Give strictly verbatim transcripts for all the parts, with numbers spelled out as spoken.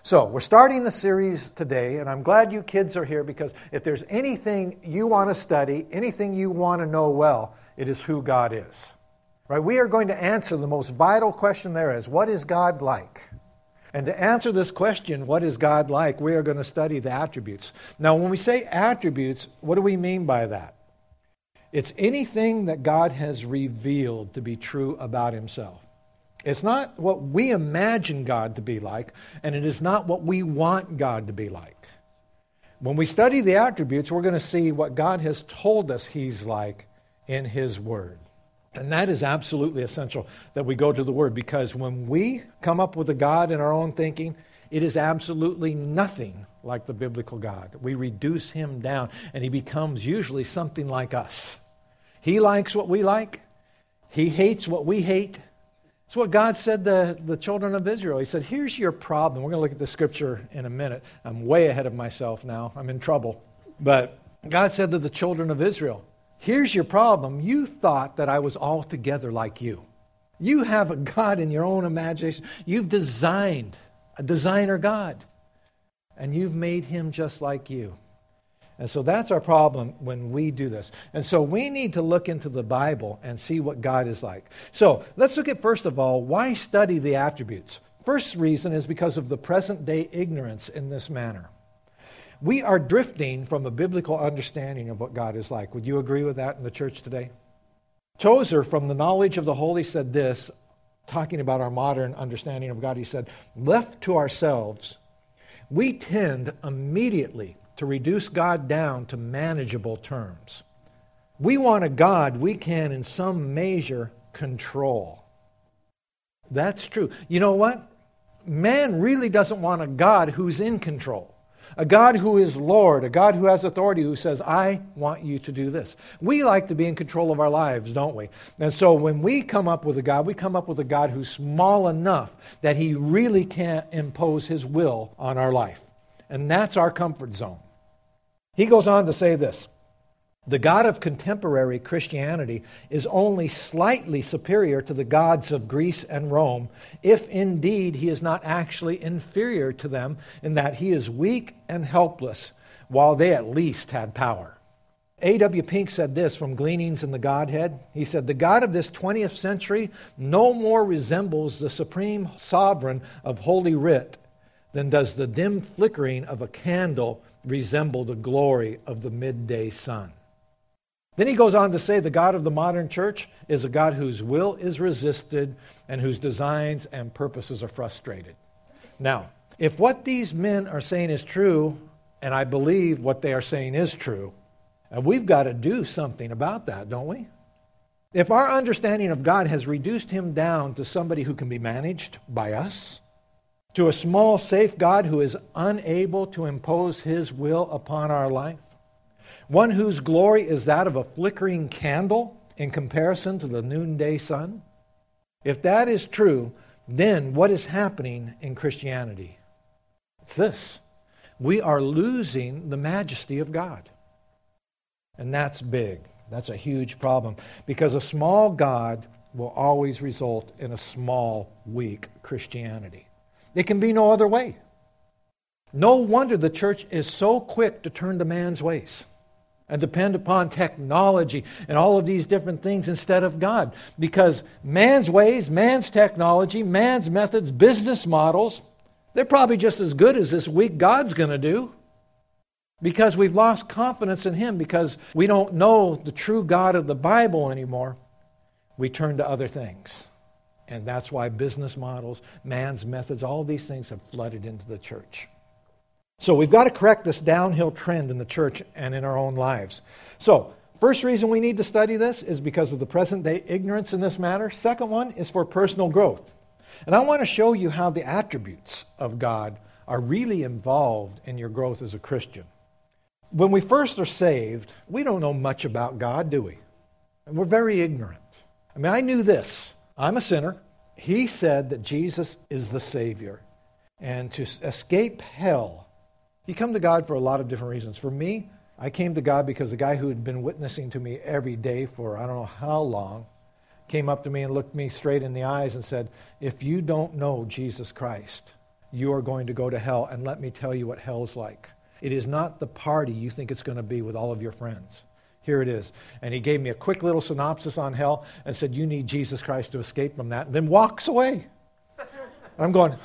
So we're starting the series today, and I'm glad you kids are here because if there's anything you want to study, anything you want to know well, it is who God is. Right? We are going to answer the most vital question there is, what is God like? And to answer this question, what is God like, we are going to study the attributes. Now, when we say attributes, what do we mean by that? It's anything that God has revealed to be true about himself. It's not what we imagine God to be like, and it is not what we want God to be like. When we study the attributes, we're going to see what God has told us he's like in his Word. And that is absolutely essential that we go to the Word, because when we come up with a God in our own thinking, it is absolutely nothing like the biblical God. We reduce him down, and he becomes usually something like us. He likes what we like. He hates what we hate. It's what God said to the children of Israel. He said, here's your problem. We're going to look at the scripture in a minute. I'm way ahead of myself now. I'm in trouble. But God said to the children of Israel, here's your problem. You thought that I was altogether like you. You have a God in your own imagination. You've designed a designer God. And you've made him just like you. And so that's our problem when we do this. And so we need to look into the Bible and see what God is like. So let's look at, first of all, why study the attributes? First reason is because of the present day ignorance in this manner. We are drifting from a biblical understanding of what God is like. Would you agree with that in the church today? Tozer, from the Knowledge of the Holy, said this, talking about our modern understanding of God. He said, left to ourselves, we tend immediately to reduce God down to manageable terms. We want a God we can, in some measure, control. That's true. You know what? Man really doesn't want a God who's in control. A God who is Lord, a God who has authority, who says, I want you to do this. We like to be in control of our lives, don't we? And so when we come up with a God, we come up with a God who's small enough that he really can't impose his will on our life. And that's our comfort zone. He goes on to say this, the God of contemporary Christianity is only slightly superior to the gods of Greece and Rome, if indeed he is not actually inferior to them in that he is weak and helpless, while they at least had power. A W Pink said this from Gleanings in the Godhead. He said, the God of this twentieth century no more resembles the supreme sovereign of Holy Writ than does the dim flickering of a candle resemble the glory of the midday sun. Then he goes on to say the God of the modern church is a God whose will is resisted and whose designs and purposes are frustrated. Now, if what these men are saying is true, and I believe what they are saying is true, and we've got to do something about that, don't we? If our understanding of God has reduced him down to somebody who can be managed by us, to a small, safe God who is unable to impose his will upon our life, one whose glory is that of a flickering candle in comparison to the noonday sun, if that is true, then what is happening in Christianity? It's this. We are losing the majesty of God. And that's big. That's a huge problem, because a small God will always result in a small, weak Christianity. It can be no other way. No wonder the church is so quick to turn to man's ways and depend upon technology and all of these different things instead of God. Because man's ways, man's technology, man's methods, business models, they're probably just as good as this weak God's going to do. Because we've lost confidence in him, because we don't know the true God of the Bible anymore, we turn to other things. And that's why business models, man's methods, all these things have flooded into the church. So we've got to correct this downhill trend in the church and in our own lives. So, first reason we need to study this is because of the present day ignorance in this matter. Second one is for personal growth. And I want to show you how the attributes of God are really involved in your growth as a Christian. When we first are saved, we don't know much about God, do we? And we're very ignorant. I mean, I knew this. I'm a sinner. He said that Jesus is the Savior. And to escape hell, you come to God for a lot of different reasons. For me, I came to God because the guy who had been witnessing to me every day for I don't know how long came up to me and looked me straight in the eyes and said, if you don't know Jesus Christ, you are going to go to hell, and let me tell you what hell's like. It is not the party you think it's going to be with all of your friends. Here it is. And he gave me a quick little synopsis on hell and said, you need Jesus Christ to escape from that, and then walks away. I'm going,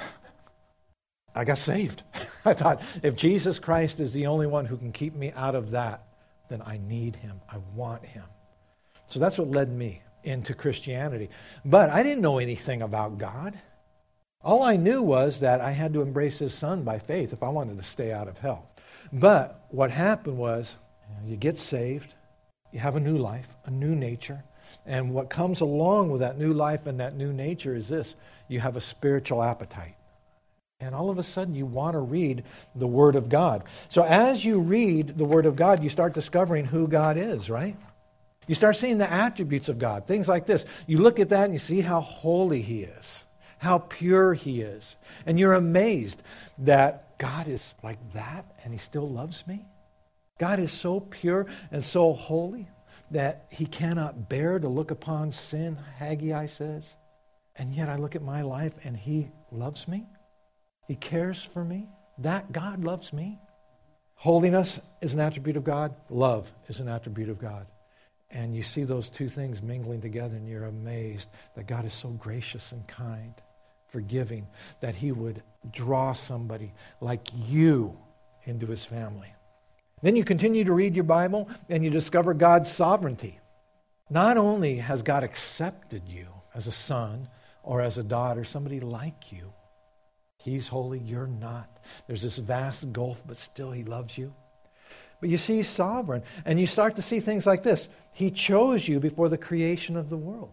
I got saved. I thought, if Jesus Christ is the only one who can keep me out of that, then I need him. I want him. So that's what led me into Christianity. But I didn't know anything about God. All I knew was that I had to embrace his son by faith if I wanted to stay out of hell. But what happened was, you know, you get saved, you have a new life, a new nature, and what comes along with that new life and that new nature is this: you have a spiritual appetite. And all of a sudden you want to read the Word of God. So as you read the Word of God, you start discovering who God is, right? You start seeing the attributes of God, things like this. You look at that and you see how holy he is, how pure he is. And you're amazed that God is like that and he still loves me. God is so pure and so holy that he cannot bear to look upon sin, Haggai says. And yet I look at my life and he loves me. He cares for me. That God loves me. Holiness is an attribute of God. Love is an attribute of God. And you see those two things mingling together and you're amazed that God is so gracious and kind, forgiving, that he would draw somebody like you into his family. Then you continue to read your Bible and you discover God's sovereignty. Not only has God accepted you as a son or as a daughter, somebody like you, he's holy, you're not. There's this vast gulf, but still he loves you. But you see, he's sovereign. And you start to see things like this. He chose you before the creation of the world.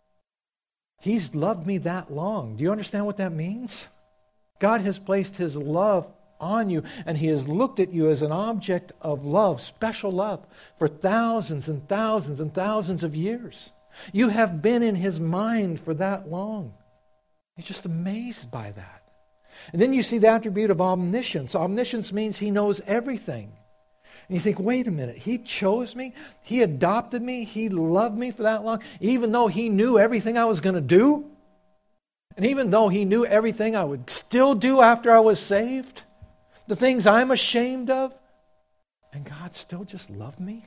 He's loved me that long. Do you understand what that means? God has placed his love on you, and he has looked at you as an object of love, special love, for thousands and thousands and thousands of years. You have been in his mind for that long. He's just amazed by that. And then you see the attribute of omniscience. Omniscience means he knows everything. And you think, wait a minute, he chose me? He adopted me? He loved me for that long? Even though he knew everything I was going to do? And even though he knew everything I would still do after I was saved? The things I'm ashamed of? And God still just loved me?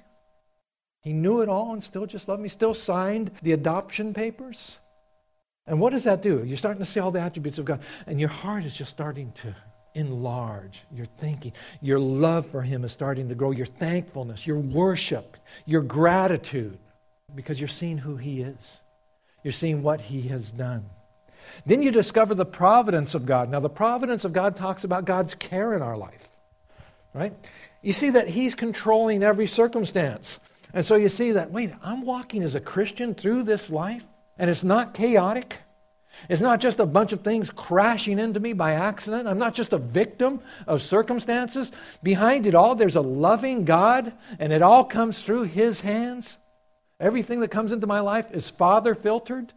He knew it all and still just loved me? Still signed the adoption papers? And what does that do? You're starting to see all the attributes of God. And your heart is just starting to enlarge. Your thinking, your love for him is starting to grow. Your thankfulness, your worship, your gratitude. Because you're seeing who he is. You're seeing what he has done. Then you discover the providence of God. Now the providence of God talks about God's care in our life. Right? You see that he's controlling every circumstance. And so you see that, wait, I'm walking as a Christian through this life. And it's not chaotic. It's not just a bunch of things crashing into me by accident. I'm not just a victim of circumstances. Behind it all, there's a loving God, and it all comes through his hands. Everything that comes into my life is Father filtered.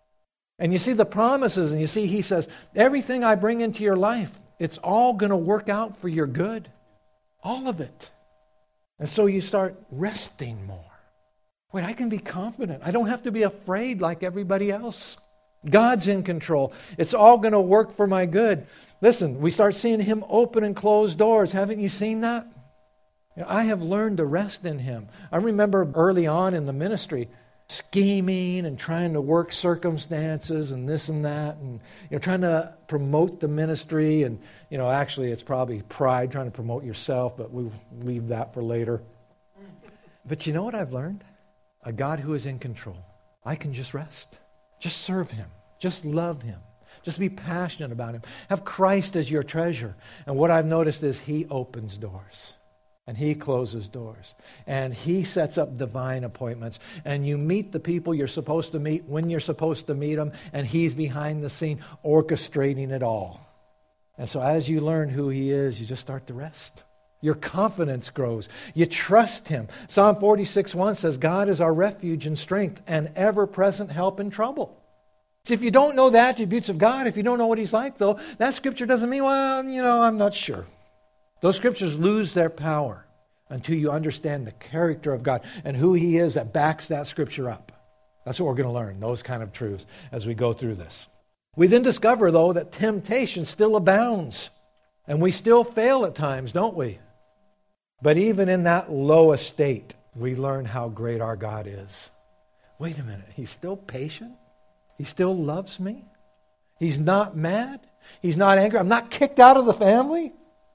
And you see the promises, and you see he says, everything I bring into your life, it's all going to work out for your good. All of it. And so you start resting more. Wait, I can be confident. I don't have to be afraid like everybody else. God's in control. It's all going to work for my good. Listen, we start seeing him open and close doors. Haven't you seen that? You know, I have learned to rest in him. I remember early on in the ministry, scheming and trying to work circumstances and this and that, and you know, trying to promote the ministry. And you know, actually, it's probably pride trying to promote yourself, but we'll leave that for later. But you know what I've learned? A God who is in control. I can just rest. Just serve him. Just love him. Just be passionate about him. Have Christ as your treasure. And what I've noticed is he opens doors. And he closes doors. And he sets up divine appointments. And you meet the people you're supposed to meet when you're supposed to meet them. And he's behind the scene orchestrating it all. And so as you learn who he is, you just start to rest. Your confidence grows. You trust him. Psalm forty-six one says, God is our refuge and strength and ever-present help in trouble. See, if you don't know the attributes of God, if you don't know what he's like, though, that scripture doesn't mean, well, you know, I'm not sure. Those scriptures lose their power until you understand the character of God and who he is that backs that scripture up. That's what we're going to learn, those kind of truths, as we go through this. We then discover, though, that temptation still abounds. And we still fail at times, don't we? But even in that lowest state, we learn how great our God is. Wait a minute, He's still patient? He still loves me? He's not mad? He's not angry? I'm not kicked out of the family?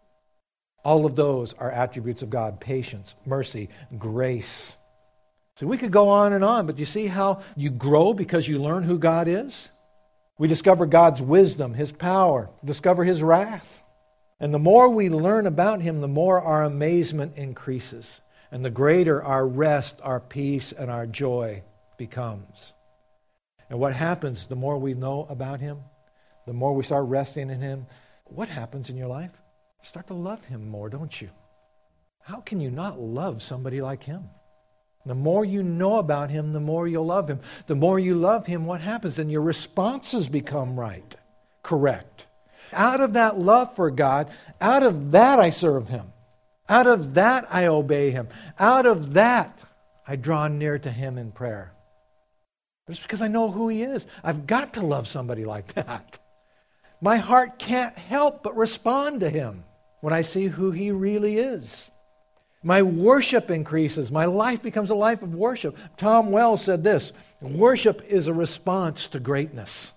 All of those are attributes of God: patience, mercy, grace. So we could go on and on, but you see how you grow because you learn who God is? We discover God's wisdom, His power, discover His wrath. And the more we learn about Him, the more our amazement increases. And the greater our rest, our peace, and our joy becomes. And what happens the more we know about Him, the more we start resting in Him, what happens in your life? You start to love Him more, don't you? How can you not love somebody like Him? The more you know about Him, the more you'll love Him. The more you love Him, what happens? Then your responses become right, correct. Out of that love for God, out of that I serve Him. Out of that I obey Him. Out of that I draw near to Him in prayer. It's because I know who He is. I've got to love somebody like that. My heart can't help but respond to Him when I see who He really is. My worship increases. My life becomes a life of worship. Tom Wells said this: worship is a response to greatness.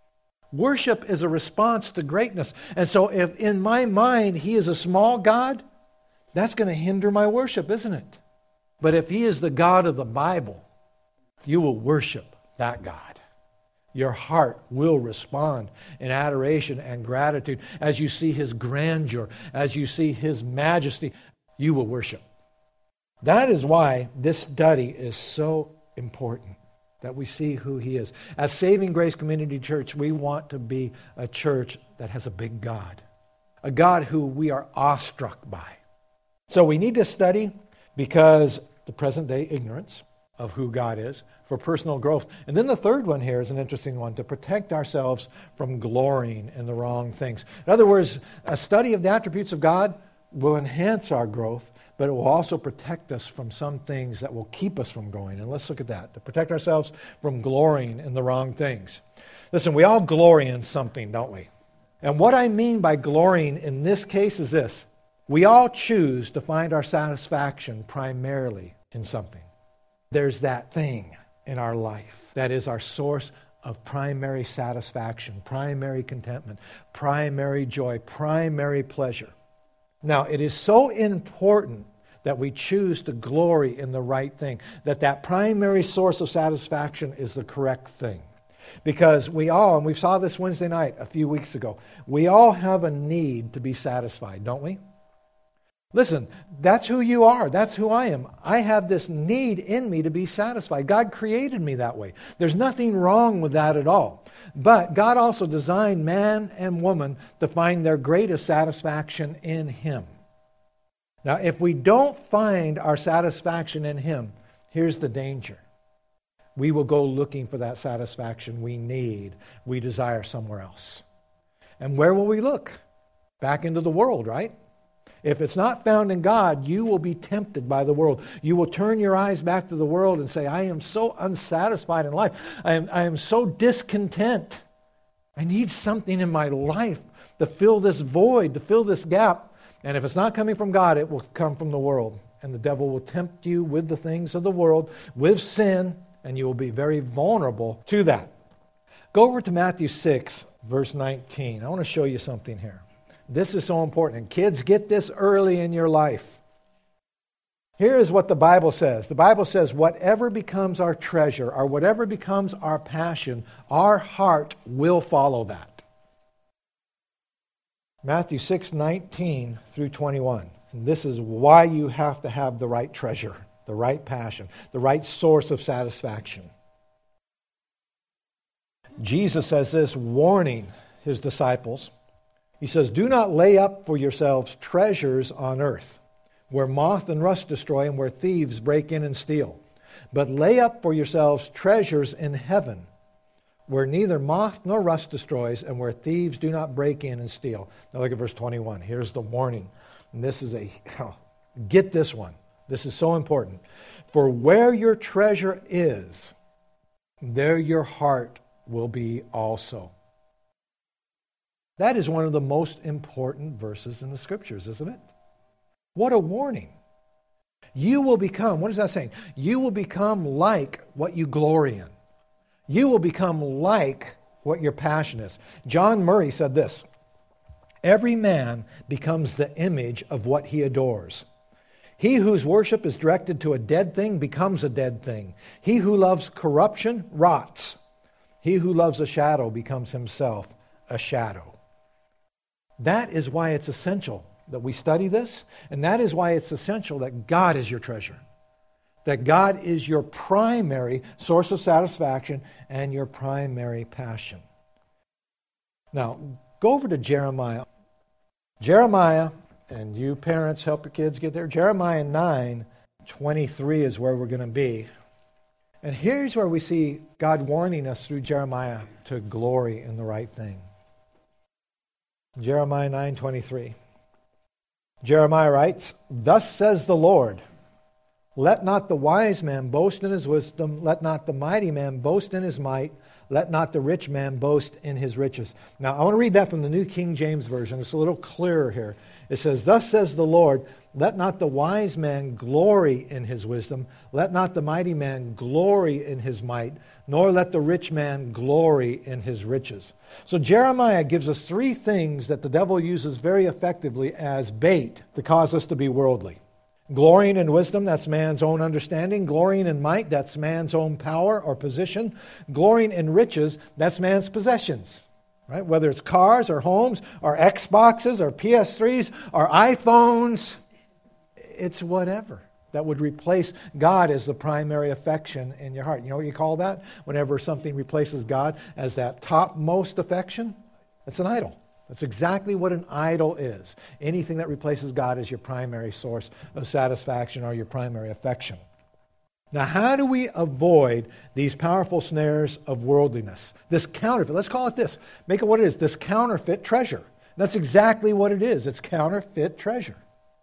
Worship is a response to greatness. And so if in my mind He is a small God, that's going to hinder my worship, isn't it? But if He is the God of the Bible, you will worship that God. Your heart will respond in adoration and gratitude as you see His grandeur, as you see His majesty. You will worship. That is why this study is so important, that we see who He is. As Saving Grace Community Church, we want to be a church that has a big God, a God who we are awestruck by. So we need to study because the present day ignorance of who God is, for personal growth. And then the third one here is an interesting one: to protect ourselves from glorying in the wrong things. In other words, a study of the attributes of God will enhance our growth, but it will also protect us from some things that will keep us from going. And let's look at that. To protect ourselves from glorying in the wrong things. Listen, we all glory in something, don't we? And what I mean by glorying in this case is this: we all choose to find our satisfaction primarily in something. There's that thing in our life that is our source of primary satisfaction, primary contentment, primary joy, primary pleasure. Now, it is so important that we choose to glory in the right thing, that that primary source of satisfaction is the correct thing. Because we all, and we saw this Wednesday night a few weeks ago, we all have a need to be satisfied, don't we? Listen, that's who you are. That's who I am. I have this need in me to be satisfied. God created me that way. There's nothing wrong with that at all. But God also designed man and woman to find their greatest satisfaction in Him. Now, if we don't find our satisfaction in Him, here's the danger. We will go looking for that satisfaction we need, we desire somewhere else. And where will we look? Back into the world, right? If it's not found in God, you will be tempted by the world. You will turn your eyes back to the world and say, I am so unsatisfied in life. I am, I am so discontent. I need something in my life to fill this void, to fill this gap. And if it's not coming from God, it will come from the world. And the devil will tempt you with the things of the world, with sin, and you will be very vulnerable to that. Go over to Matthew six, verse nineteen. I want to show you something here. This is so important. And kids, get this early in your life. Here is what the Bible says. The Bible says, whatever becomes our treasure, or whatever becomes our passion, our heart will follow that. Matthew six, nineteen through twenty-one. And this is why you have to have the right treasure, the right passion, the right source of satisfaction. Jesus says this, warning His disciples. He says, do not lay up for yourselves treasures on earth, where moth and rust destroy and where thieves break in and steal. But lay up for yourselves treasures in heaven, where neither moth nor rust destroys and where thieves do not break in and steal. Now look at verse twenty-one. Here's the warning. And this is a, oh, get this one. This is so important. For where your treasure is, there your heart will be also. That is one of the most important verses in the Scriptures, isn't it? What a warning. You will become, what is that saying? You will become like what you glory in. You will become like what your passion is. John Murray said this, every man becomes the image of what he adores. He whose worship is directed to a dead thing becomes a dead thing. He who loves corruption rots. He who loves a shadow becomes himself a shadow. That is why it's essential that we study this, and that is why it's essential that God is your treasure, that God is your primary source of satisfaction and your primary passion. Now, go over to Jeremiah. Jeremiah, and you parents help your kids get there. Jeremiah nine twenty-three is where we're going to be. And here's where we see God warning us through Jeremiah to glory in the right thing. Jeremiah nine twenty-three. Jeremiah writes, thus says the Lord, let not the wise man boast in his wisdom, let not the mighty man boast in his might, let not the rich man boast in his riches. Now, I want to read that from the New King James Version. It's a little clearer here. It says, thus says the Lord, let not the wise man glory in his wisdom, let not the mighty man glory in his might, nor let the rich man glory in his riches. So Jeremiah gives us three things that the devil uses very effectively as bait to cause us to be worldly. Glorying in wisdom, that's man's own understanding. Glorying in might, that's man's own power or position. Glorying in riches, that's man's possessions. Right? Whether it's cars or homes or Xboxes or P S threes or iPhones, it's whatever that would replace God as the primary affection in your heart. You know what you call that? Whenever something replaces God as that topmost affection, it's an idol. That's exactly what an idol is. Anything that replaces God as your primary source of satisfaction or your primary affection. Now, how do we avoid these powerful snares of worldliness? This counterfeit, let's call it this. Make it what it is, this counterfeit treasure. That's exactly what it is. It's counterfeit treasure.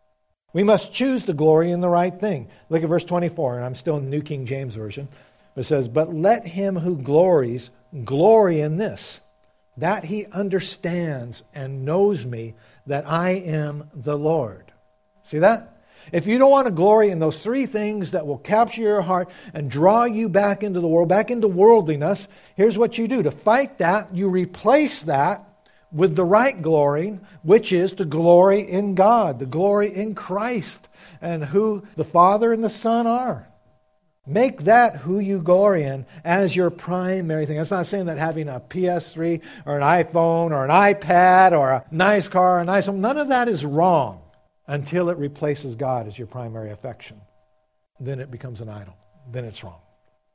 We must choose to glory in the right thing. Look at verse twenty-four, and I'm still in the New King James Version. It says, but let him who glories glory in this, that he understands and knows me, that I am the Lord. See that? If you don't want to glory in those three things that will capture your heart and draw you back into the world, back into worldliness, here's what you do. To fight that, you replace that with the right glorying, which is to glory in God, to glory in Christ, and who the Father and the Son are. Make that who you glory in as your primary thing. That's not saying that having a P S three or an iPhone or an iPad or a nice car or a nice home, none of that is wrong until it replaces God as your primary affection. Then it becomes an idol. Then it's wrong.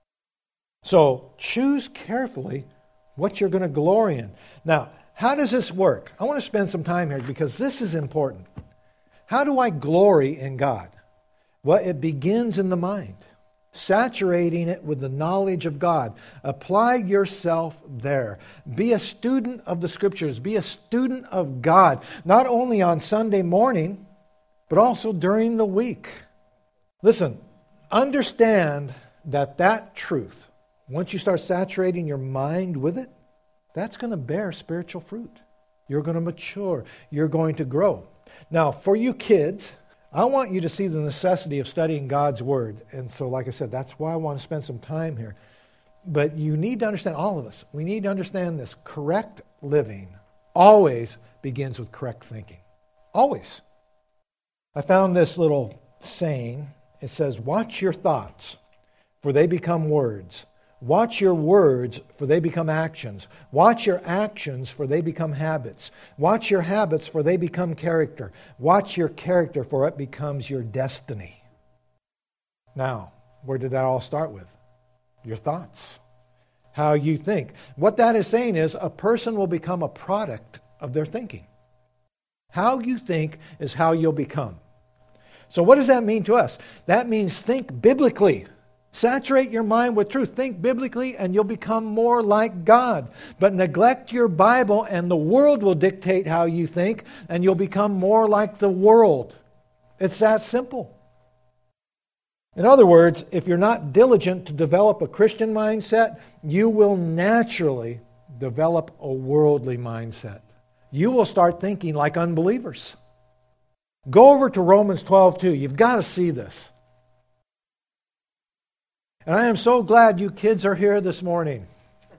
So choose carefully what you're going to glory in. Now, how does this work? I want to spend some time here because this is important. How do I glory in God? Well, it begins in the mind. Saturating it with the knowledge of God. Apply yourself there. Be a student of the Scriptures. Be a student of God, not only on Sunday morning, but also during the week. Listen, understand that that truth, once you start saturating your mind with it, that's going to bear spiritual fruit. You're going to mature. You're going to grow. Now, for you kids, I want you to see the necessity of studying God's Word. And so, like I said, that's why I want to spend some time here. But you need to understand, all of us, we need to understand this. Correct living always begins with correct thinking. Always. I found this little saying. It says, watch your thoughts, for they become words. Watch your words, for they become actions. Watch your actions, for they become habits. Watch your habits, for they become character. Watch your character, for it becomes your destiny. Now, where did that all start with? Your thoughts. How you think. What that is saying is a person will become a product of their thinking. How you think is how you'll become. So what does that mean to us? That means think biblically. Saturate your mind with truth. Think biblically and you'll become more like God. But neglect your Bible and the world will dictate how you think and you'll become more like the world. It's that simple. In other words, if you're not diligent to develop a Christian mindset, you will naturally develop a worldly mindset. you will start thinking like unbelievers. Go over to Romans twelve two. You've got to see this. And I am so glad you kids are here this morning.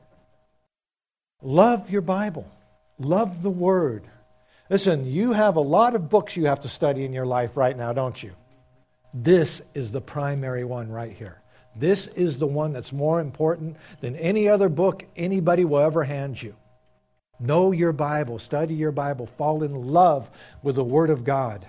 Love your Bible. Love the Word. Listen, you have a lot of books you have to study in your life right now, don't you? This is the primary one right here. This is the one that's more important than any other book anybody will ever hand you. Know your Bible. Study your Bible. Fall in love with the Word of God.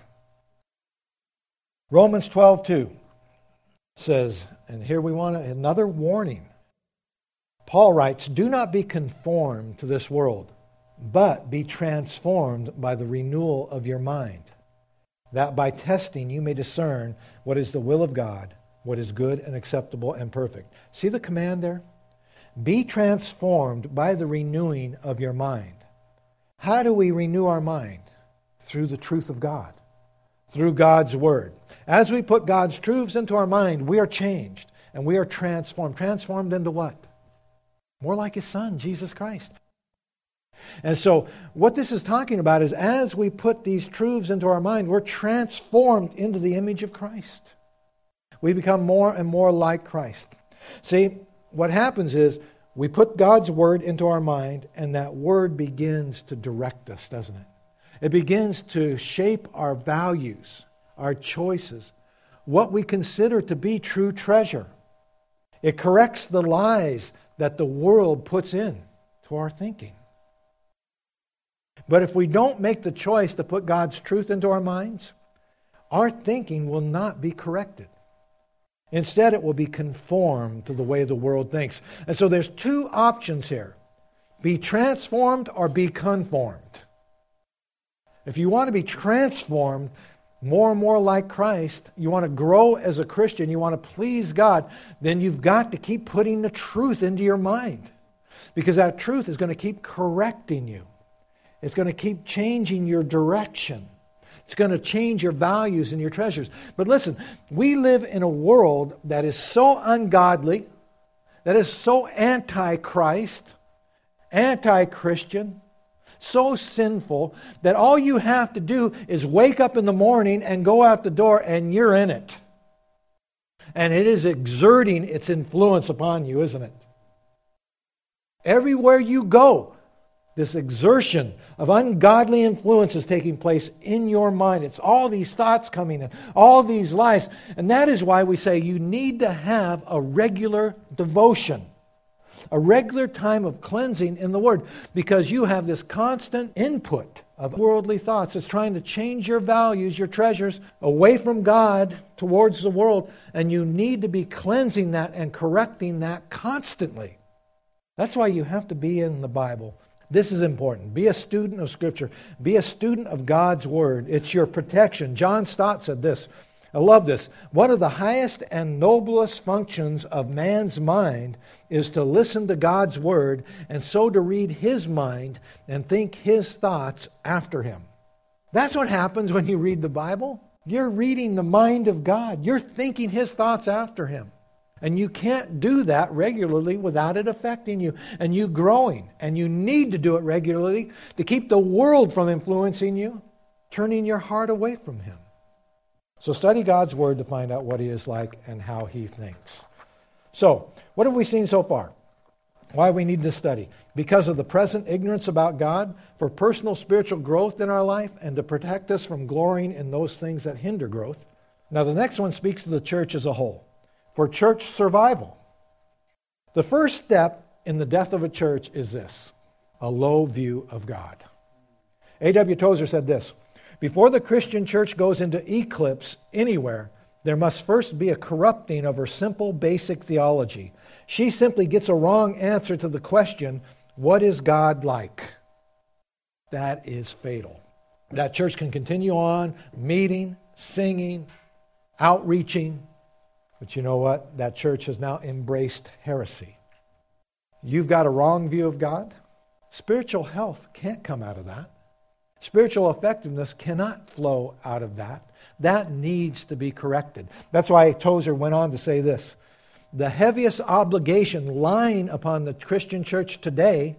Romans twelve two says, and here we want another warning. Paul writes, "Do not be conformed to this world, but be transformed by the renewal of your mind, that by testing you may discern what is the will of God, what is good and acceptable and perfect." See the command there? Be transformed by the renewing of your mind. How do we renew our mind? Through the truth of God, through God's Word. As we put God's truths into our mind, we are changed and we are transformed. Transformed into what? More like His Son, Jesus Christ. And so what this is talking about is as we put these truths into our mind, we're transformed into the image of Christ. We become more and more like Christ. See, what happens is we put God's Word into our mind, and that Word begins to direct us, doesn't it? It begins to shape our values, our choices, what we consider to be true treasure. It corrects the lies that the world puts in to our thinking. But if we don't make the choice to put God's truth into our minds, our thinking will not be corrected. Instead, it will be conformed to the way the world thinks. And so there's two options here. Be transformed or be conformed. If you want to be transformed more and more like Christ, you want to grow as a Christian, you want to please God, then you've got to keep putting the truth into your mind. Because that truth is going to keep correcting you. It's going to keep changing your direction. It's going to change your values and your treasures. But listen, we live in a world that is so ungodly, that is so anti-Christ, anti-Christian, so sinful, that all you have to do is wake up in the morning and go out the door and you're in it. And it is exerting its influence upon you, isn't it? Everywhere you go, this exertion of ungodly influence is taking place in your mind. It's all these thoughts coming in, all these lies. And that is why we say you need to have a regular devotion, a regular time of cleansing in the Word, because you have this constant input of worldly thoughts. It's trying to change your values, your treasures, away from God towards the world. And you need to be cleansing that and correcting that constantly. That's why you have to be in the Bible. This is important. Be a student of Scripture. Be a student of God's Word. It's your protection. John Stott said this. I love this. One of the highest and noblest functions of man's mind is to listen to God's Word and so to read His mind and think His thoughts after Him. That's what happens when you read the Bible. You're reading the mind of God. You're thinking His thoughts after Him. And you can't do that regularly without it affecting you and you growing. And you need to do it regularly to keep the world from influencing you, turning your heart away from Him. So study God's Word to find out what He is like and how He thinks. So, what have we seen so far? Why we need to study? Because of the present ignorance about God, for personal spiritual growth in our life, and to protect us from glorying in those things that hinder growth. Now the next one speaks to the church as a whole. For church survival. The first step in the death of a church is this: a low view of God. A W Tozer said this: before the Christian church goes into eclipse anywhere, there must first be a corrupting of her simple, basic theology. She simply gets a wrong answer to the question, what is God like? That is fatal. That church can continue on meeting, singing, outreaching, but you know what? That church has now embraced heresy. You've got a wrong view of God. Spiritual health can't come out of that. Spiritual effectiveness cannot flow out of that. That needs to be corrected. That's why Tozer went on to say this: the heaviest obligation lying upon the Christian church today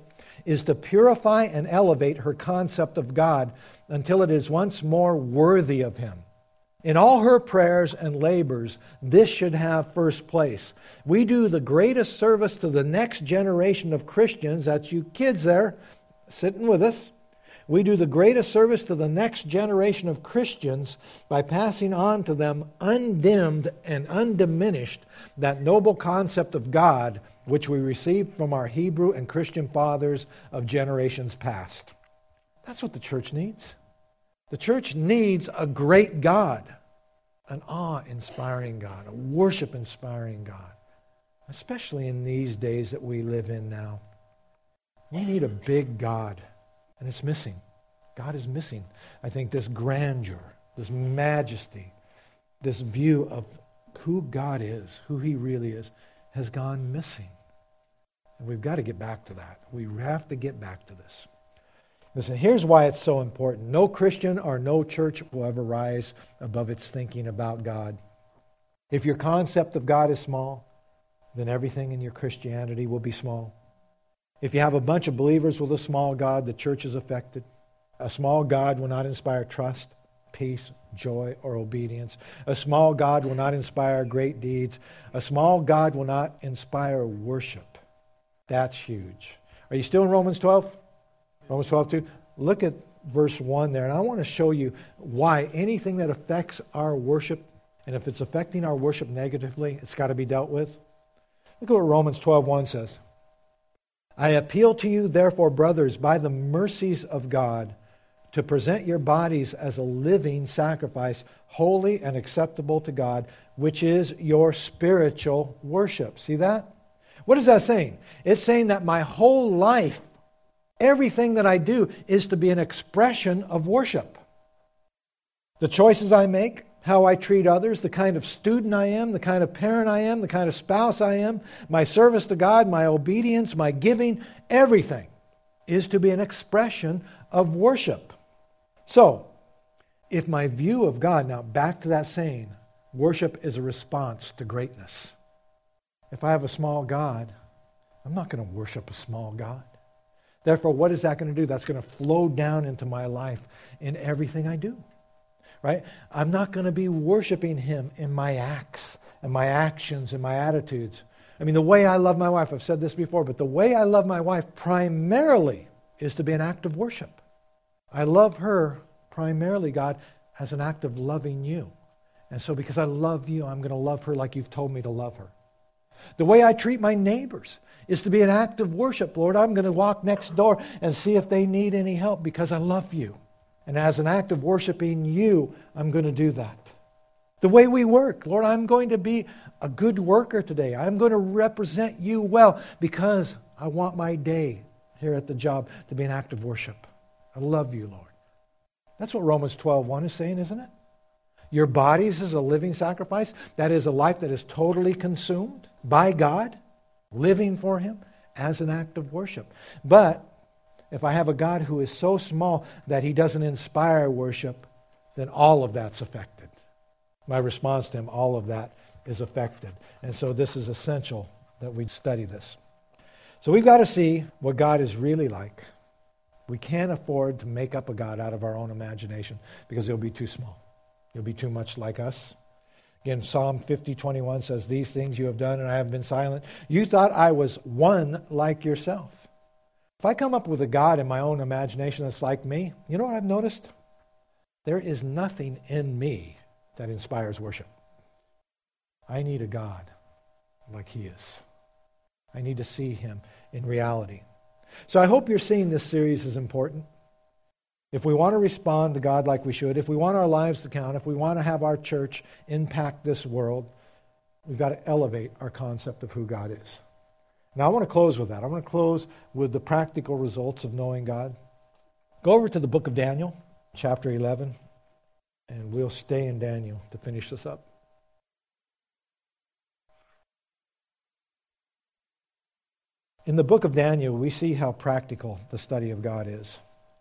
is to purify and elevate her concept of God until it is once more worthy of Him. In all her prayers and labors, this should have first place. We do the greatest service to the next generation of Christians, that's you kids there sitting with us. We do the greatest service to the next generation of Christians by passing on to them undimmed and undiminished that noble concept of God which we received from our Hebrew and Christian fathers of generations past. That's what the church needs. The church needs a great God, an awe-inspiring God, a worship-inspiring God, especially in these days that we live in now. We need a big God, and it's missing. God is missing. I think this grandeur, this majesty, this view of who God is, who He really is, has gone missing. And we've got to get back to that. We have to get back to this. Listen, here's why it's so important. No Christian or no church will ever rise above its thinking about God. If your concept of God is small, then everything in your Christianity will be small. If you have a bunch of believers with a small God, the church is affected. A small God will not inspire trust, peace, joy, or obedience. A small God will not inspire great deeds. A small God will not inspire worship. That's huge. Are you still in Romans twelve? Romans twelve two. Look at verse one there, and I want to show you why anything that affects our worship, and if it's affecting our worship negatively, it's got to be dealt with. Look at what Romans twelve one says. I appeal to you, therefore, brothers, by the mercies of God, to present your bodies as a living sacrifice, holy and acceptable to God, which is your spiritual worship. See that? What is that saying? It's saying that my whole life, everything that I do, is to be an expression of worship. The choices I make, how I treat others, the kind of student I am, the kind of parent I am, the kind of spouse I am, my service to God, my obedience, my giving, everything is to be an expression of worship. So, if my view of God, now back to that saying, worship is a response to greatness. If I have a small God, I'm not going to worship a small God. Therefore, what is that going to do? That's going to flow down into my life in everything I do. Right? I'm not going to be worshiping Him in my acts and my actions and my attitudes. I mean, the way I love my wife, I've said this before, but the way I love my wife primarily is to be an act of worship. I love her primarily, God, as an act of loving you. And so because I love you, I'm going to love her like you've told me to love her. The way I treat my neighbors is to be an act of worship. Lord, I'm going to walk next door and see if they need any help because I love you. And as an act of worshiping you, I'm going to do that. The way we work, Lord, I'm going to be a good worker today. I'm going to represent you well because I want my day here at the job to be an act of worship. I love you, Lord. That's what Romans twelve one is saying, isn't it? Your bodies is a living sacrifice. That is a life that is totally consumed by God, living for Him as an act of worship. But if I have a God who is so small that He doesn't inspire worship, then all of that's affected. My response to Him, all of that is affected. And so this is essential that we study this. So we've got to see what God is really like. We can't afford to make up a God out of our own imagination because He'll be too small. He'll be too much like us. Again, Psalm fifty twenty-one says, these things you have done and I have been silent. You thought I was one like yourself. If I come up with a God in my own imagination that's like me, you know what I've noticed? There is nothing in me that inspires worship. I need a God like He is. I need to see Him in reality. So I hope you're seeing this series as important. If we want to respond to God like we should, if we want our lives to count, if we want to have our church impact this world, we've got to elevate our concept of who God is. Now I want to close with that. I want to close with the practical results of knowing God. Go over to the book of Daniel, chapter eleven, and we'll stay in Daniel to finish this up. In the book of Daniel, we see how practical the study of God is.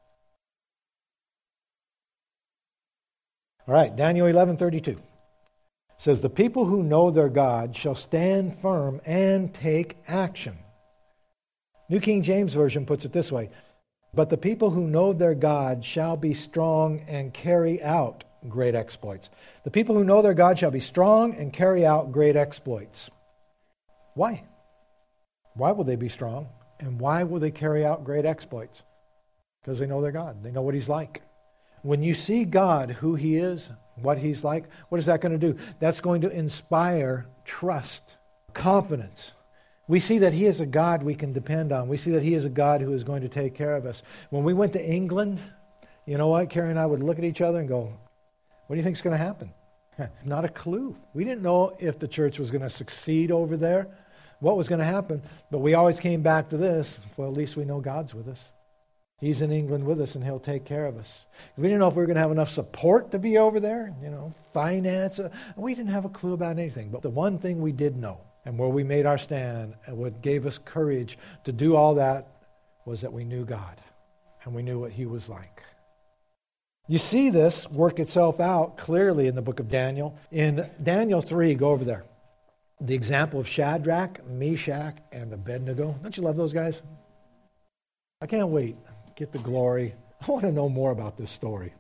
All right, Daniel eleven thirty-two says, the people who know their God shall stand firm and take action. New King James Version puts it this way: but the people who know their God shall be strong and carry out great exploits. The people who know their God shall be strong and carry out great exploits. Why? Why will they be strong? And why will they carry out great exploits? Because they know their God. They know what He's like. When you see God, who He is, what He's like, what is that going to do? That's going to inspire trust, confidence. We see that He is a God we can depend on. We see that He is a God who is going to take care of us. When we went to England, you know what? Carrie and I would look at each other and go, what do you think is going to happen? Not a clue. We didn't know if the church was going to succeed over there, what was going to happen. But we always came back to this. Well, at least we know God's with us. He's in England with us, and He'll take care of us. We didn't know if we were going to have enough support to be over there, you know, finance. We didn't have a clue about anything. But the one thing we did know, and where we made our stand, and what gave us courage to do all that, was that we knew God, and we knew what He was like. You see this work itself out clearly in the book of Daniel. In Daniel three, go over there. The example of Shadrach, Meshach, and Abednego. Don't you love those guys? I can't wait. Get the glory. I want to know more about this story.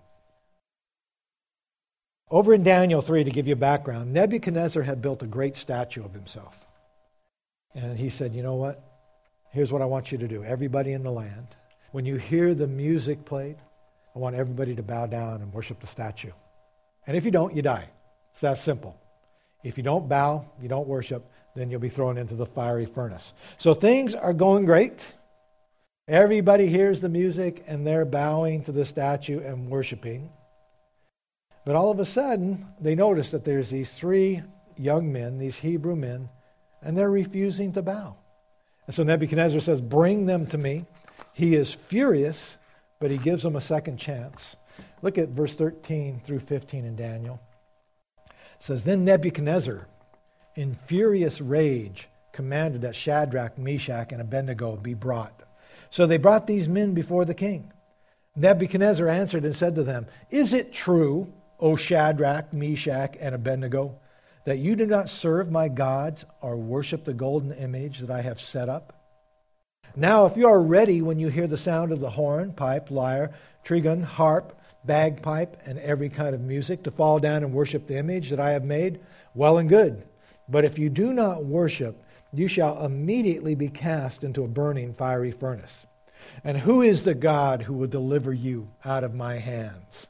Over in Daniel three, to give you a background, Nebuchadnezzar had built a great statue of himself. And he said, you know what? Here's what I want you to do. Everybody in the land, when you hear the music played, I want everybody to bow down and worship the statue. And if you don't, you die. It's that simple. If you don't bow, you don't worship, then you'll be thrown into the fiery furnace. So things are going great. Everybody hears the music and they're bowing to the statue and worshiping. But all of a sudden, they notice that there's these three young men, these Hebrew men, and they're refusing to bow. And so Nebuchadnezzar says, bring them to me. He is furious, but he gives them a second chance. Look at verse thirteen through fifteen in Daniel. It says, then Nebuchadnezzar, in furious rage, commanded that Shadrach, Meshach, and Abednego be brought. So they brought these men before the king. Nebuchadnezzar answered and said to them, is it true, O Shadrach, Meshach, and Abednego, that you do not serve my gods or worship the golden image that I have set up? Now, if you are ready when you hear the sound of the horn, pipe, lyre, trigon, harp, bagpipe, and every kind of music to fall down and worship the image that I have made, well and good. But if you do not worship, you shall immediately be cast into a burning fiery furnace. And who is the God who will deliver you out of my hands?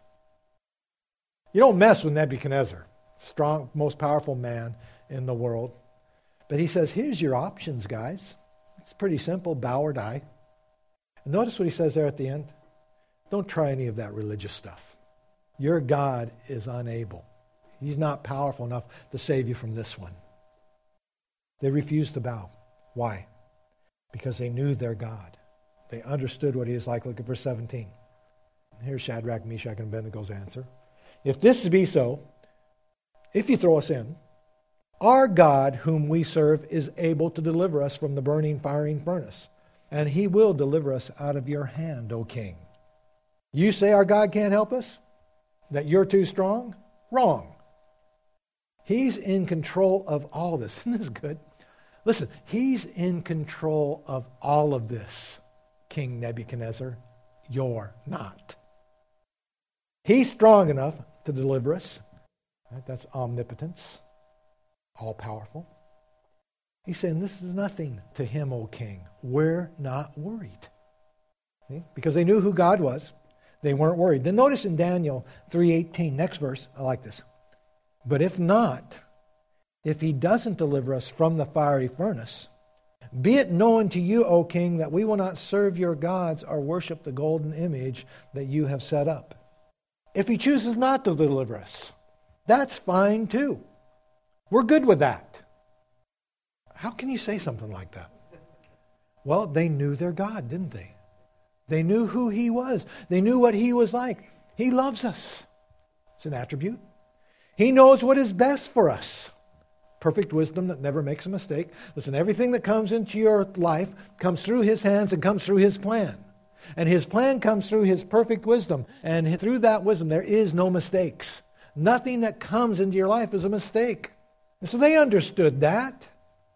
You don't mess with Nebuchadnezzar, strong, most powerful man in the world. But he says, here's your options, guys. It's pretty simple, bow or die. And notice what he says there at the end. Don't try any of that religious stuff. Your God is unable. He's not powerful enough to save you from this one. They refused to bow. Why? Because they knew their God. They understood what He is like. Look at verse seventeen. Here's Shadrach, Meshach, and Abednego's answer. If this be so, if you throw us in, our God whom we serve is able to deliver us from the burning, firing furnace, and He will deliver us out of your hand, O king. You say our God can't help us? That you're too strong? Wrong. He's in control of all this. Isn't this good? Listen, He's in control of all of this, King Nebuchadnezzar. You're not. He's strong enough to deliver us. Right? That's omnipotence. All-powerful. He's saying this is nothing to Him, O king. We're not worried. See? Because they knew who God was. They weren't worried. Then notice in Daniel three eighteen, next verse, I like this. But if not, if He doesn't deliver us from the fiery furnace, be it known to you, O king, that we will not serve your gods or worship the golden image that you have set up. If He chooses not to deliver us, that's fine too. We're good with that. How can you say something like that? Well, they knew their God, didn't they? They knew who He was. They knew what He was like. He loves us. It's an attribute. He knows what is best for us. Perfect wisdom that never makes a mistake. Listen, everything that comes into your life comes through His hands and comes through His plan. And His plan comes through His perfect wisdom. And through that wisdom, there is no mistakes. Nothing that comes into your life is a mistake. And so they understood that.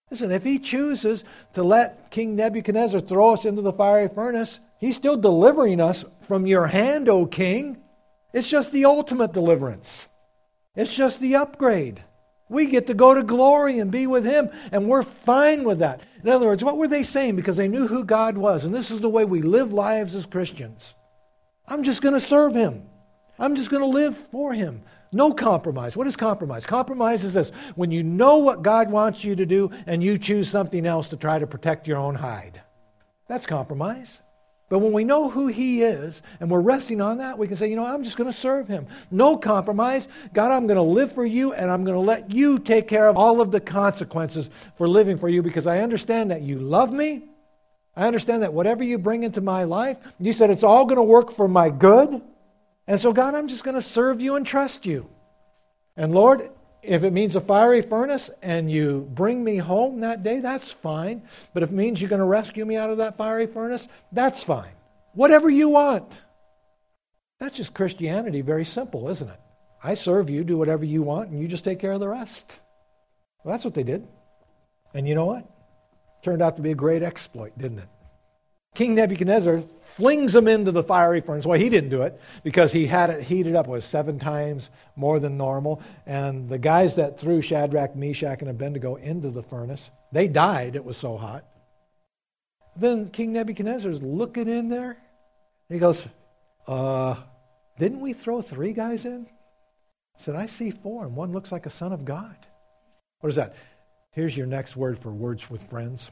Listen, if he chooses to let King Nebuchadnezzar throw us into the fiery furnace, he's still delivering us from your hand, O king. It's just the ultimate deliverance. It's just the upgrade. We get to go to glory and be with him, and we're fine with that. In other words, what were they saying? Because they knew who God was, and this is the way we live lives as Christians. I'm just going to serve him. I'm just going to live for him. No compromise. What is compromise? Compromise is this: when you know what God wants you to do and you choose something else to try to protect your own hide. That's compromise. But when we know who he is and we're resting on that, we can say, you know, I'm just going to serve him. No compromise. God, I'm going to live for you, and I'm going to let you take care of all of the consequences for living for you, because I understand that you love me. I understand that whatever you bring into my life, you said it's all going to work for my good. And so, God, I'm just going to serve you and trust you. And Lord, if it means a fiery furnace and you bring me home that day, that's fine. But if it means you're going to rescue me out of that fiery furnace, that's fine. Whatever you want. That's just Christianity, very simple, isn't it? I serve you, do whatever you want, and you just take care of the rest. Well, that's what they did. And you know what? Turned out to be a great exploit, didn't it? King Nebuchadnezzar flings them into the fiery furnace. Well, he didn't do it because he had it heated up. It was seven times more than normal. And the guys that threw Shadrach, Meshach, and Abednego into the furnace, they died. It was so hot. Then King Nebuchadnezzar's looking in there. He goes, uh, didn't we throw three guys in? He said, I see four, and one looks like a son of God. What is that? Here's your next word for words with friends.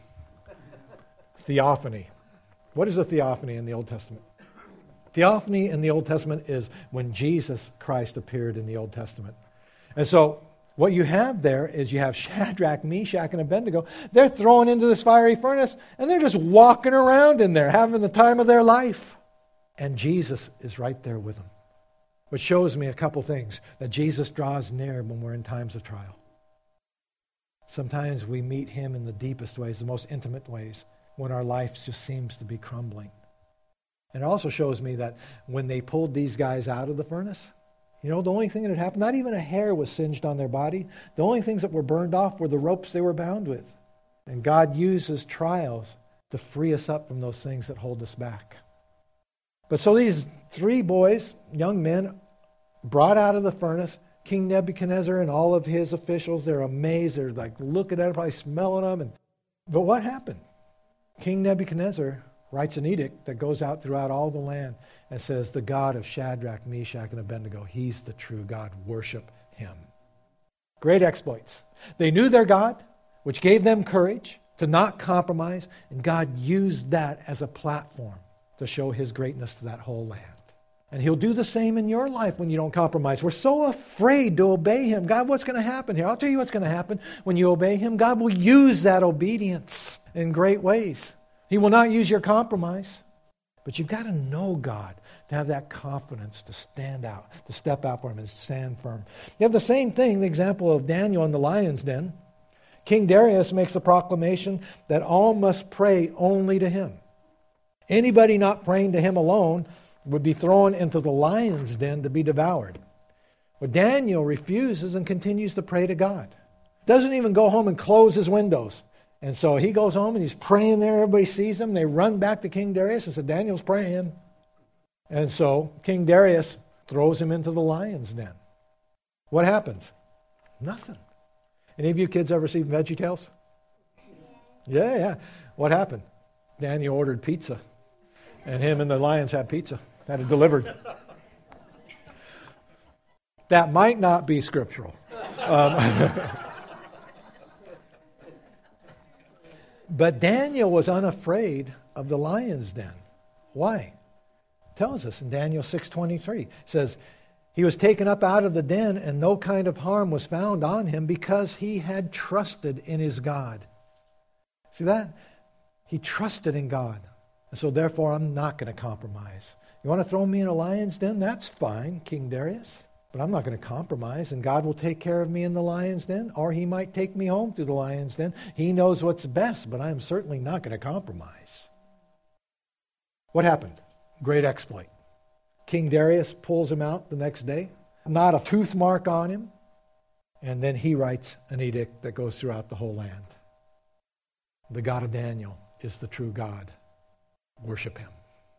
Theophany. What is a theophany in the Old Testament? Theophany in the Old Testament is when Jesus Christ appeared in the Old Testament. And so what you have there is you have Shadrach, Meshach, and Abednego. They're thrown into this fiery furnace, and they're just walking around in there, having the time of their life. And Jesus is right there with them, which shows me a couple things, that Jesus draws near when we're in times of trial. Sometimes we meet him in the deepest ways, the most intimate ways, when our life just seems to be crumbling. And it also shows me that when they pulled these guys out of the furnace, you know, the only thing that had happened, not even a hair was singed on their body. The only things that were burned off were the ropes they were bound with. And God uses trials to free us up from those things that hold us back. But so these three boys, young men, brought out of the furnace, King Nebuchadnezzar and all of his officials, they're amazed. They're like looking at them, probably smelling them. And, but what happened? King Nebuchadnezzar writes an edict that goes out throughout all the land and says, the God of Shadrach, Meshach, and Abednego, he's the true God. Worship him. Great exploits. They knew their God, which gave them courage to not compromise, and God used that as a platform to show his greatness to that whole land. And he'll do the same in your life when you don't compromise. We're so afraid to obey him. God, what's going to happen here? I'll tell you what's going to happen when you obey him. God will use that obedience in great ways. He will not use your compromise. But you've got to know God to have that confidence to stand out, to step out for him and stand firm. You have the same thing, the example of Daniel in the lion's den. King Darius makes a proclamation that all must pray only to him. Anybody not praying to him alone would be thrown into the lion's den to be devoured. But Daniel refuses and continues to pray to God. Doesn't even go home and close his windows. And so he goes home and he's praying there. Everybody sees him. They run back to King Darius and said, Daniel's praying. And so King Darius throws him into the lion's den. What happens? Nothing. Any of you kids ever seen VeggieTales? Yeah, yeah. What happened? Daniel ordered pizza. And him and the lions had pizza. Had it delivered. That might not be scriptural. Um, but Daniel was unafraid of the lion's den. Why? It tells us in Daniel six twenty-three. It says, he was taken up out of the den, and no kind of harm was found on him because he had trusted in his God. See that? He trusted in God. And so therefore, I'm not going to compromise. You want to throw me in a lion's den? That's fine, King Darius. But I'm not going to compromise, and God will take care of me in the lion's den, or he might take me home to the lion's den. He knows what's best, but I am certainly not going to compromise. What happened? Great exploit. King Darius pulls him out the next day, not a tooth mark on him, and then he writes an edict that goes throughout the whole land. The God of Daniel is the true God. Worship him.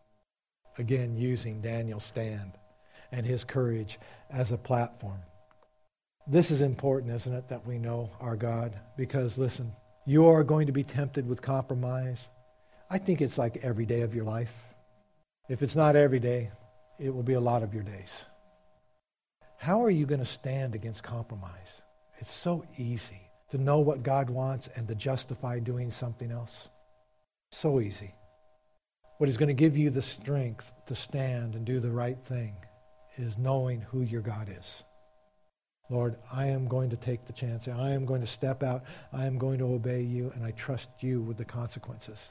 Again, using Daniel's stand and his courage as a platform. This is important, isn't it, that we know our God? Because, listen, you are going to be tempted with compromise. I think it's like every day of your life. If it's not every day, it will be a lot of your days. How are you going to stand against compromise? It's so easy to know what God wants and to justify doing something else. So easy. What is going to give you the strength to stand and do the right thing is knowing who your God is. Lord, I am going to take the chance. I am going to step out. I am going to obey you, and I trust you with the consequences.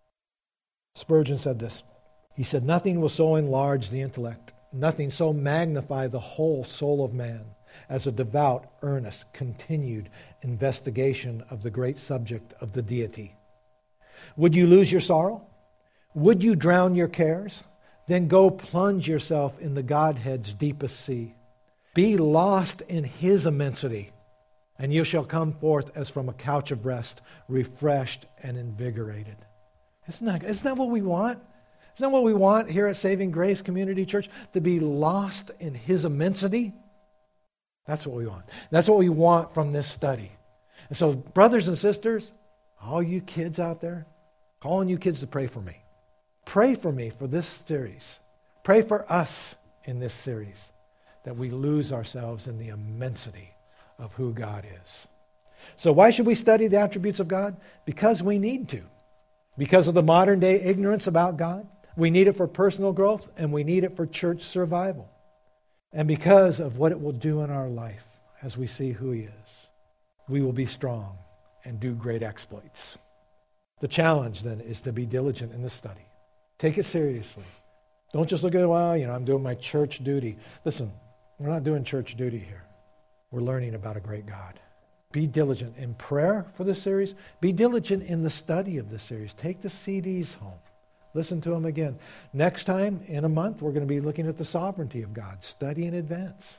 Spurgeon said this. He said, nothing will so enlarge the intellect, nothing so magnify the whole soul of man as a devout, earnest, continued investigation of the great subject of the deity. Would you lose your sorrow? Would you drown your cares? Then go plunge yourself in the Godhead's deepest sea. Be lost in his immensity, and you shall come forth as from a couch of rest, refreshed and invigorated. Isn't that, isn't that what we want? Isn't that what we want here at Saving Grace Community Church? To be lost in his immensity? That's what we want. That's what we want from this study. And so, brothers and sisters, all you kids out there, calling you kids to pray for me. Pray for me for this series. Pray for us in this series, that we lose ourselves in the immensity of who God is. So why should we study the attributes of God? Because we need to. Because of the modern day ignorance about God. We need it for personal growth, and we need it for church survival. And because of what it will do in our life as we see who he is, we will be strong and do great exploits. The challenge then is to be diligent in the study. Take it seriously. Don't just look at it, well, you know, I'm doing my church duty. Listen, we're not doing church duty here. We're learning about a great God. Be diligent in prayer for this series. Be diligent in the study of this series. Take the C Ds home. Listen to them again. Next time, in a month, we're going to be looking at the sovereignty of God. Study in advance.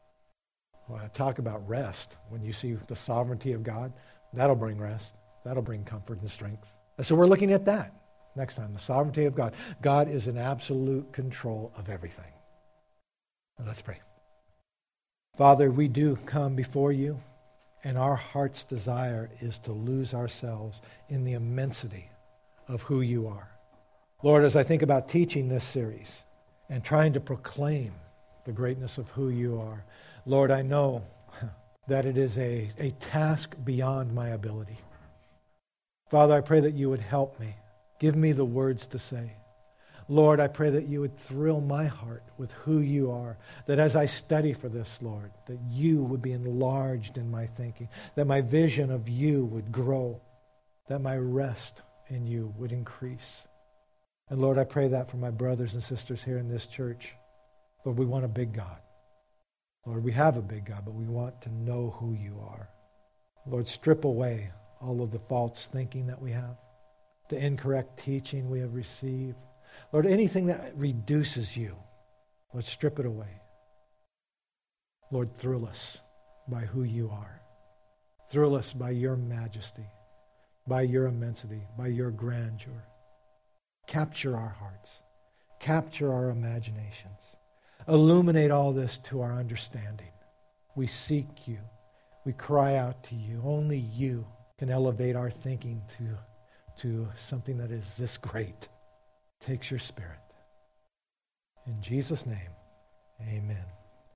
Well, I talk about rest. When you see the sovereignty of God, that'll bring rest. That'll bring comfort and strength. And so we're looking at that next time, the sovereignty of God. God is in absolute control of everything. And let's pray. Father, we do come before you, and our heart's desire is to lose ourselves in the immensity of who you are. Lord, as I think about teaching this series and trying to proclaim the greatness of who you are, Lord, I know that it is a, a task beyond my ability. Father, I pray that you would help me. Give me the words to say. Lord, I pray that you would thrill my heart with who you are, that as I study for this, Lord, that you would be enlarged in my thinking, that my vision of you would grow, that my rest in you would increase. And Lord, I pray that for my brothers and sisters here in this church. Lord, we want a big God. Lord, we have a big God, but we want to know who you are. Lord, strip away all of the false thinking that we have, the incorrect teaching we have received. Lord, anything that reduces you, Lord, strip it away. Lord, thrill us by who you are. Thrill us by your majesty, by your immensity, by your grandeur. Capture our hearts. Capture our imaginations. Illuminate all this to our understanding. We seek you. We cry out to you. Only you can elevate our thinking to, to something that is this great. Takes your spirit. In Jesus' name, amen.